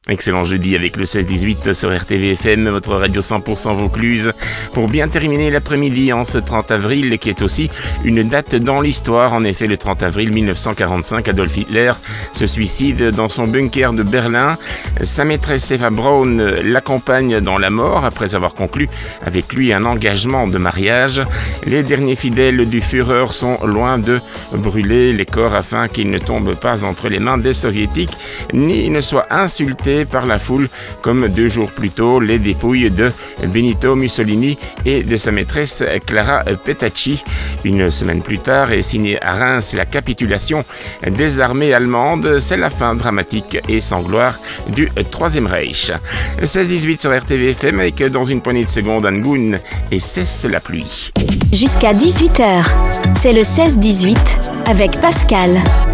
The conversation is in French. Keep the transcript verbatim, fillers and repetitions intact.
Excellent jeudi avec le seize dix-huit sur R T V F M, votre radio cent pour cent Vaucluse, pour bien terminer l'après-midi en ce trente avril, qui est aussi une date dans l'histoire. En effet, le trente avril mille neuf cent quarante-cinq, Adolf Hitler se suicide dans son bunker de Berlin. Sa maîtresse Eva Braun l'accompagne dans la mort après avoir conclu avec lui un engagement de mariage. Les derniers fidèles du Führer sont loin de brûler les corps afin qu'ils ne tombent pas entre les mains des soviétiques, ni ne soient insultés par la foule, comme deux jours plus tôt les dépouilles de Benito Mussolini et de sa maîtresse Clara Petacci. Une semaine plus tard est signée à Reims la capitulation des armées allemandes. C'est la fin dramatique et sans gloire du Troisième Reich. seize dix-huit sur R T V F M avec dans une poignée de secondes Angoun et Cesse la pluie. Jusqu'à dix-huit heures, c'est le seize dix-huit avec Pascal.